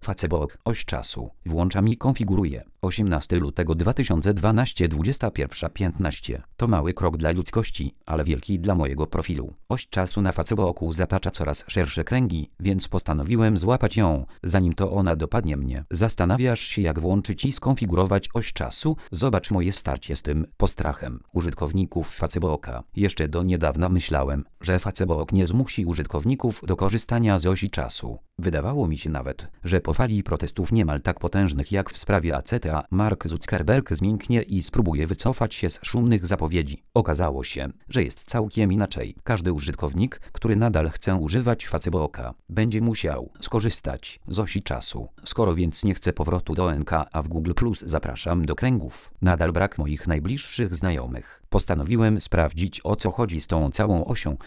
Facebook, oś czasu. Włączam i konfiguruję. 18 lutego 2012, 21:15. To mały krok dla ludzkości, ale wielki dla mojego profilu. Oś czasu na Facebooku zatacza coraz szersze kręgi, więc postanowiłem złapać ją, zanim to ona dopadnie mnie. Zastanawiasz się, jak włączyć i skonfigurować oś czasu? Zobacz moje starcie z tym postrachem użytkowników Facebooka. Jeszcze do niedawna myślałem, że Facebook nie zmusi użytkowników do korzystania z osi czasu. Wydawało mi się nawet, że po fali protestów niemal tak potężnych jak w sprawie ACTA, Mark Zuckerberg zmięknie i spróbuje wycofać się z szumnych zapowiedzi. Okazało się, że jest całkiem inaczej. Każdy użytkownik, który nadal chce używać Facebooka, będzie musiał skorzystać z osi czasu. Skoro więc nie chcę powrotu do NK, a w Google Plus zapraszam do kręgów, nadal brak moich najbliższych znajomych. Postanowiłem sprawdzić, o co chodzi z tą całą osią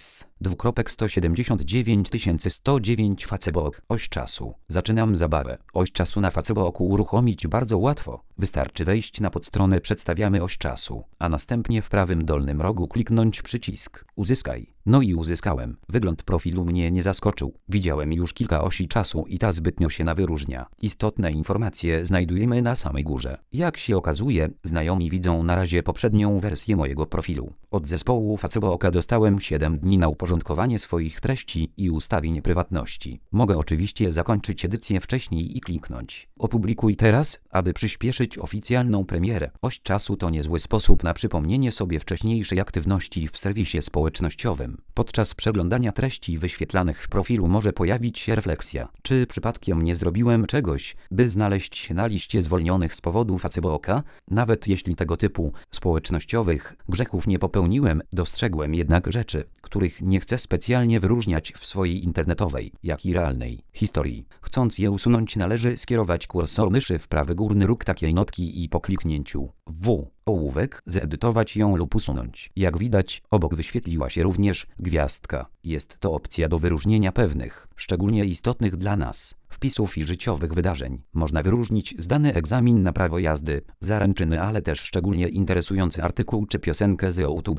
S:109 Facebook, oś czasu. Zaczynam zabawę. Oś czasu na Facebooku uruchomić bardzo łatwo. Wystarczy wejść na podstronę Przedstawiamy oś czasu, a następnie w prawym dolnym rogu kliknąć przycisk Uzyskaj. No i uzyskałem. Wygląd profilu mnie nie zaskoczył. Widziałem już kilka osi czasu i ta zbytnio się wyróżnia. Istotne informacje znajdujemy na samej górze. Jak się okazuje, znajomi widzą na razie poprzednią wersję mojego profilu. Od zespołu Facebooka dostałem 7 dni na uporządkowanie swoich treści i ustawień prywatności. Mogę oczywiście zakończyć edycję wcześniej i kliknąć Opublikuj teraz, aby przyspieszyć oficjalną premierę. Oś czasu to niezły sposób na przypomnienie sobie wcześniejszej aktywności w serwisie społecznościowym. Podczas przeglądania treści wyświetlanych w profilu może pojawić się refleksja, czy przypadkiem nie zrobiłem czegoś, by znaleźć się na liście zwolnionych z powodu Facebooka. Nawet jeśli tego typu społecznościowych grzechów nie popełniłem, dostrzegłem jednak rzeczy, których nie chcę specjalnie wyróżniać w swojej internetowej, jak i realnej historii. Chcąc je usunąć, należy skierować kursor myszy w prawy górny róg takiej notki i po kliknięciu w ołówek zedytować ją lub usunąć. Jak widać, obok wyświetliła się również gwiazdka. Jest to opcja do wyróżnienia pewnych, szczególnie istotnych dla nas, wpisów i życiowych wydarzeń. Można wyróżnić zdany egzamin na prawo jazdy, zaręczyny, ale też szczególnie interesujący artykuł czy piosenkę z YouTube.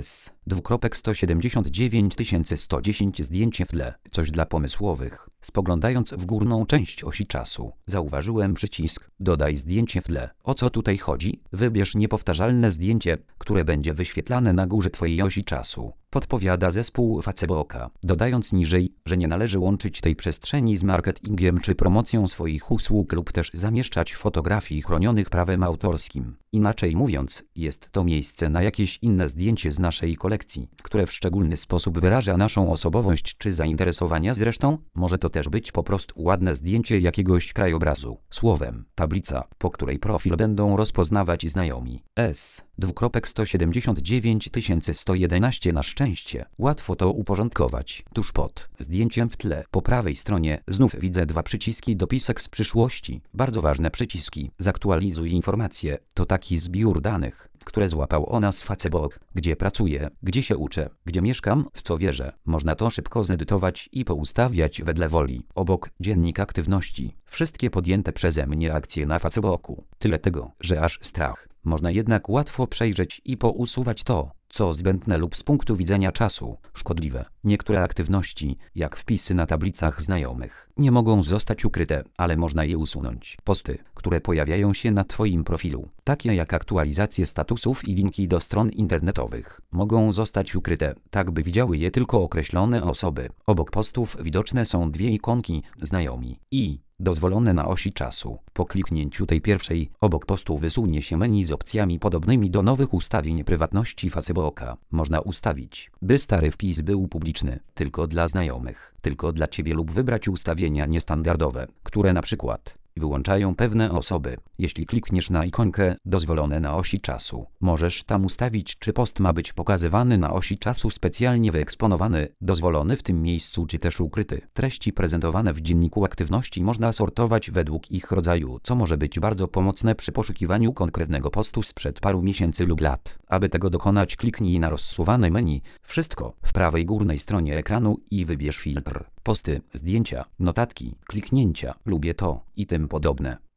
S:109 zdjęcie w tle. Coś dla pomysłowych. Spoglądając w górną część osi czasu, zauważyłem przycisk Dodaj zdjęcie w tle. O co tutaj chodzi? Wybierz niepowtarzalne zdjęcie, które będzie wyświetlane na górze twojej osi czasu. Podpowiada zespół Facebooka, dodając niżej, że nie należy łączyć tej przestrzeni z marketingiem czy promocją swoich usług lub też zamieszczać fotografii chronionych prawem autorskim. Inaczej mówiąc, jest to miejsce na jakieś inne zdjęcie z naszej kolekcji, które w szczególny sposób wyraża naszą osobowość czy zainteresowania. Zresztą może to też być po prostu ładne zdjęcie jakiegoś krajobrazu. Słowem, tablica, po której profil będą rozpoznawać znajomi. S:109 na szczęście łatwo to uporządkować. Tuż pod zdjęciem w tle po prawej stronie znów widzę dwa przyciski dopisek z przyszłości. Bardzo ważne przyciski. Zaktualizuj informacje. To taki zbiór danych, które złapał o nas Facebook, gdzie pracuję, gdzie się uczę, gdzie mieszkam, w co wierzę. Można to szybko zedytować i poustawiać wedle woli. Obok dziennik aktywności. Wszystkie podjęte przeze mnie akcje na Facebooku. Tyle tego, że aż strach. Można jednak łatwo przejrzeć i pousuwać to, co zbędne lub z punktu widzenia czasu szkodliwe. Niektóre aktywności, jak wpisy na tablicach znajomych, nie mogą zostać ukryte, ale można je usunąć. Posty, które pojawiają się na twoim profilu, takie jak aktualizacje statusów i linki do stron internetowych, mogą zostać ukryte, tak by widziały je tylko określone osoby. Obok postów widoczne są dwie ikonki znajomi i dozwolone na osi czasu. Po kliknięciu tej pierwszej, obok postu wysunie się menu z opcjami podobnymi do nowych ustawień prywatności Facebooka. Można ustawić, by stary wpis był publiczny, tylko dla znajomych, tylko dla ciebie lub wybrać ustawienia niestandardowe, które na przykład wyłączają pewne osoby. Jeśli klikniesz na ikonkę dozwolone na osi czasu, możesz tam ustawić, czy post ma być pokazywany na osi czasu specjalnie wyeksponowany, dozwolony w tym miejscu, czy też ukryty. Treści prezentowane w dzienniku aktywności można sortować według ich rodzaju, co może być bardzo pomocne przy poszukiwaniu konkretnego postu sprzed paru miesięcy lub lat. Aby tego dokonać, kliknij na rozsuwane menu Wszystko w prawej górnej stronie ekranu i wybierz filtr. Posty, zdjęcia, notatki, kliknięcia, lubię to i tym podobne.